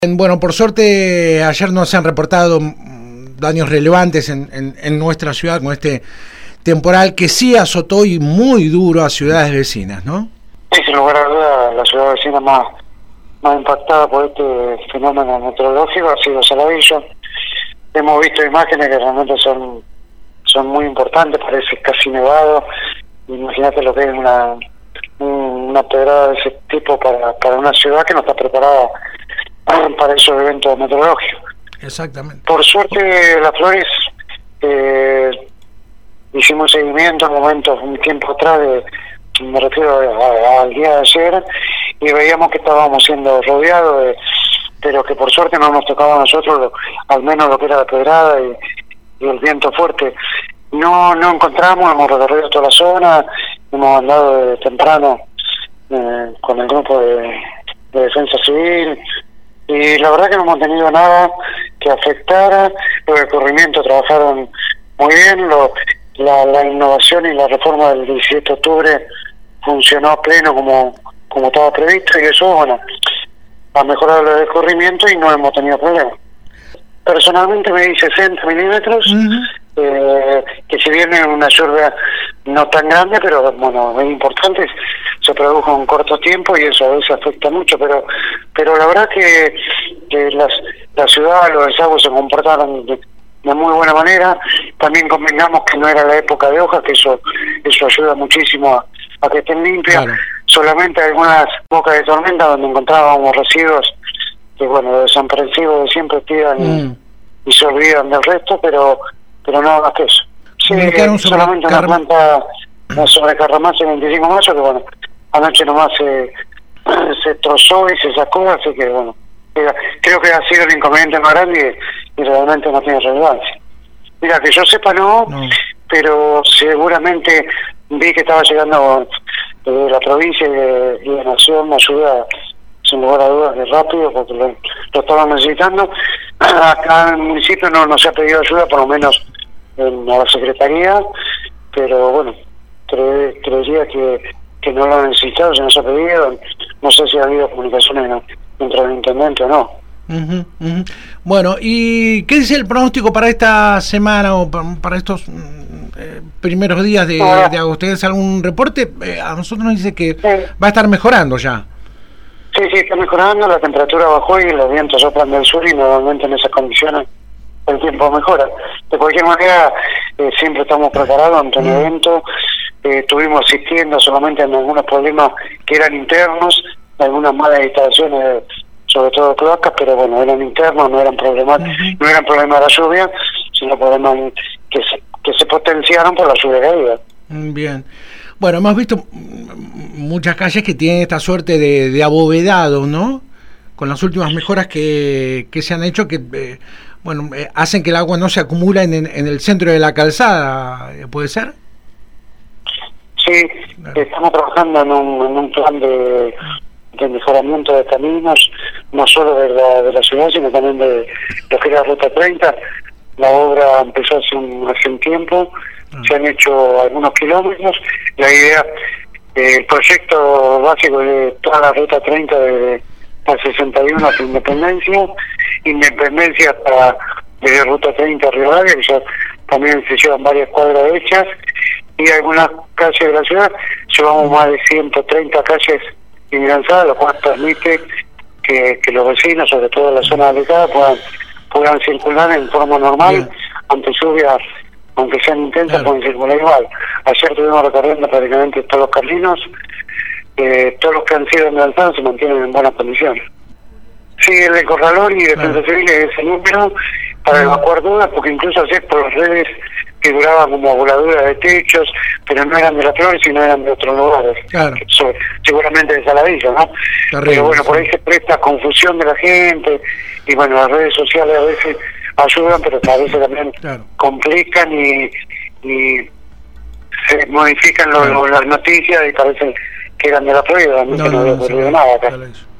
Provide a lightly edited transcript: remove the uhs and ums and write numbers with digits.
Bueno, por suerte ayer no se han reportado daños relevantes en nuestra ciudad con este temporal que sí azotó y muy duro a ciudades vecinas, ¿no? Sí, sin lugar a dudas, la ciudad vecina más impactada por este fenómeno meteorológico ha sido Saladillo. Hemos visto imágenes que realmente son muy importantes, parece casi nevado. Imagínate lo que es una pedrada de ese tipo para una ciudad que no está preparada para esos eventos meteorológicos. Exactamente. Por suerte, Las Flores hicimos seguimiento en momentos, un tiempo atrás, me refiero al día de ayer, y veíamos que estábamos siendo rodeados, pero que por suerte no nos tocaba a nosotros, al menos lo que era la pedrada y el viento fuerte. No encontramos, hemos recorrido toda la zona, hemos andado de temprano con el grupo de defensa civil, y la verdad que no hemos tenido nada que afectara. Los de corrimiento trabajaron muy bien, la innovación y la reforma del 17 de octubre funcionó a pleno como estaba previsto, y eso, bueno, ha mejorado el descorrimiento y no hemos tenido problemas. Personalmente me di 60 milímetros, que si bien es una lluvia no tan grande, pero bueno, es importante, se produjo en corto tiempo y eso a veces afecta mucho, pero la verdad que la ciudad, los desagües se comportaron de muy buena manera. También convengamos que no era la época de hojas, que eso ayuda muchísimo a que estén limpias. Claro. Solamente algunas bocas de tormenta donde encontrábamos residuos que, bueno, desaprensivos de siempre tiran y se olvidan del resto, pero nada más que eso. Sí, solamente una planta sobre Carramás el 25 de mayo, que bueno, anoche nomás se trozó y se sacó, así que bueno, creo que ha sido el inconveniente más grande y realmente no tiene relevancia. Mira, que yo sepa no, pero seguramente vi que estaba llegando de la provincia y de Nación una ayuda sin lugar a dudas de rápido, porque lo estaban necesitando. Acá en el municipio no se ha pedido ayuda, por lo menos en la secretaría, pero bueno, creería que no lo han necesitado, si no se ha pedido. No sé si ha habido comunicaciones entre el intendente o no. Bueno, ¿y qué dice el pronóstico para esta semana o para estos primeros días de agosto? ¿Tienes algún reporte? A nosotros nos dice que va a estar mejorando ya. Sí, está mejorando, la temperatura bajó y los vientos soplan del sur, y normalmente en esas condiciones el tiempo mejora. De cualquier manera, siempre estamos preparados ante un evento. Estuvimos asistiendo solamente en algunos problemas que eran internos, algunas malas instalaciones, sobre todo cloacas, pero bueno, eran internos, no eran problemas de la lluvia, sino problemas que se potenciaron por la lluvia caída. Bien. Bueno, hemos visto muchas calles que tienen esta suerte de abovedado, ¿no? Con las últimas mejoras que se han hecho, que hacen que el agua no se acumula en el centro de la calzada, ¿puede ser? Sí, estamos trabajando en un plan de mejoramiento de caminos, no solo de la ciudad, sino también de lo que era Ruta 30. La obra empezó hace un tiempo, se han hecho algunos kilómetros. La idea, el proyecto básico de toda la Ruta 30 de la 61 hasta Independencia hasta desde Ruta 30 a Rivadavia, que ya también se llevan varias cuadras hechas, y algunas calles de la ciudad. Llevamos más de 130 calles lanzadas, lo cual permite que los vecinos, sobre todo en la zona alejada, puedan circular en forma normal. Ante lluvias, aunque sean intensas, pueden circular igual. Ayer estuvimos recorriendo prácticamente todos los caminos, todos los que han sido lanzados se mantienen en buenas condiciones. Sí, el de Corralón y Defensa Civil es ese número para evacuar dudas, porque incluso ayer por las redes figuraban como voladuras de techos, pero no eran de Las Flores, sino eran de otros lugares. Claro. Seguramente de Saladillo, ¿no? Terrible, pero bueno, por ahí se presta confusión de la gente, y bueno, las redes sociales a veces ayudan, pero a veces también complican y se modifican las noticias y parece que eran de Las Flores, y realmente no había ocurrido nada acá.